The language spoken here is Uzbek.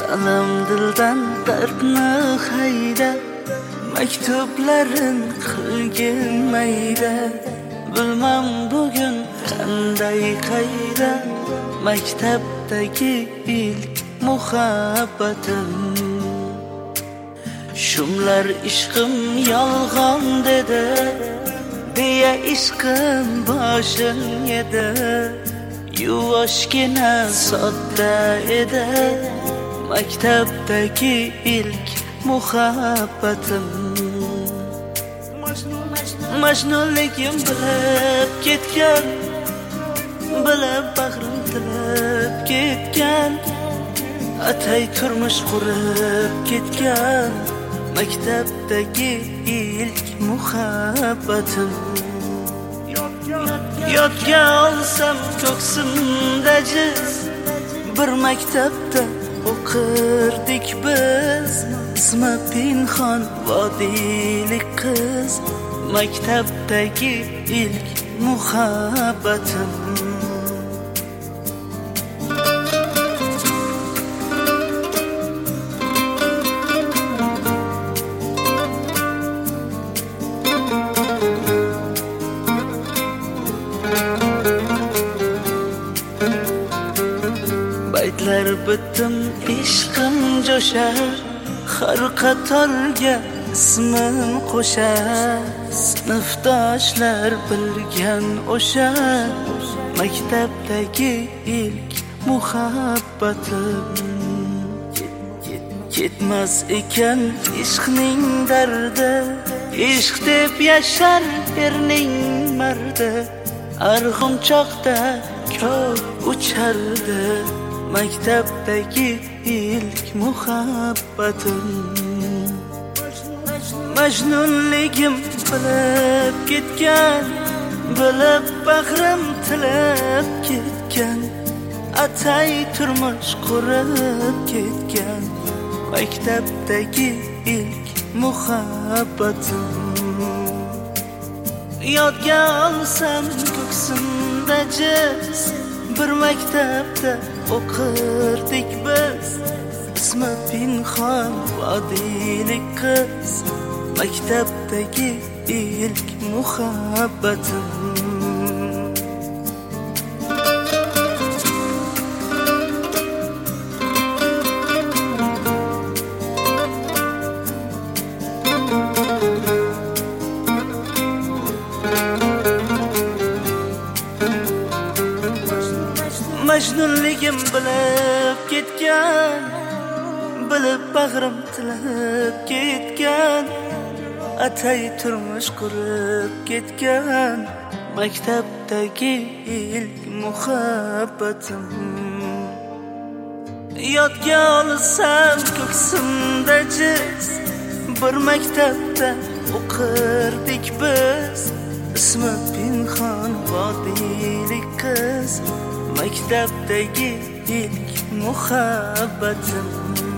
Sanam dildan dardni hayda, maktublarin qilgin mayda. Bilmam bugun qanday qayda, maktabdagi ilk muhabbatim. Shumlar ishqim yolg'on dedi, deya ishqim boshim yedi. Yuvoshgina sodda edi, maktabdagi ilk muhabbatim. Majnunligim bilib ketgan, bilib bag'rim tilib ketgan. Atay turmush qurib ketgan, maktabdagi ilk muhabbatim. Yodga olsam ko'ksimda jiz, bir maktabda o'qirdik biz. Ismi pinhon vodiylik qiz, maktabdagi ilk muhabbatim. Baytlar bitdim, ishqim jo'shar, har qatorga ismim qo'shar. Sinfdoshlar bilgan o'sha, maktabdagi ilk muhabbatim. Ketmas ekan ishqning dardi, ishq deb yashar erning mardi. Arg'umchoqda ko'p uchardi, maktabdagi ilk muhabbatim. Majnunligim bilib ketgan, bilib bag'rim tilib ketgan. Atay turmush qurib ketgan, maktabdagi ilk muhabbatim. Yodga olsam ko'ksimda jiz, bir maktabda o'qirdik biz. Ismi pinhon vodiylik qiz, maktabdagi ilk muhabbatim. Majnunligim bilib ketgan, bilib bag'rim tilib ketgan. Atay turmush qurib ketgan, maktabdagi ilk muhabbatim. Yodga olsam ko'ksimda jiz, bir maktabda o'qirdik biz. Ismi pinhon vodiylik qiz, maktabdagi ilk muhabbatim.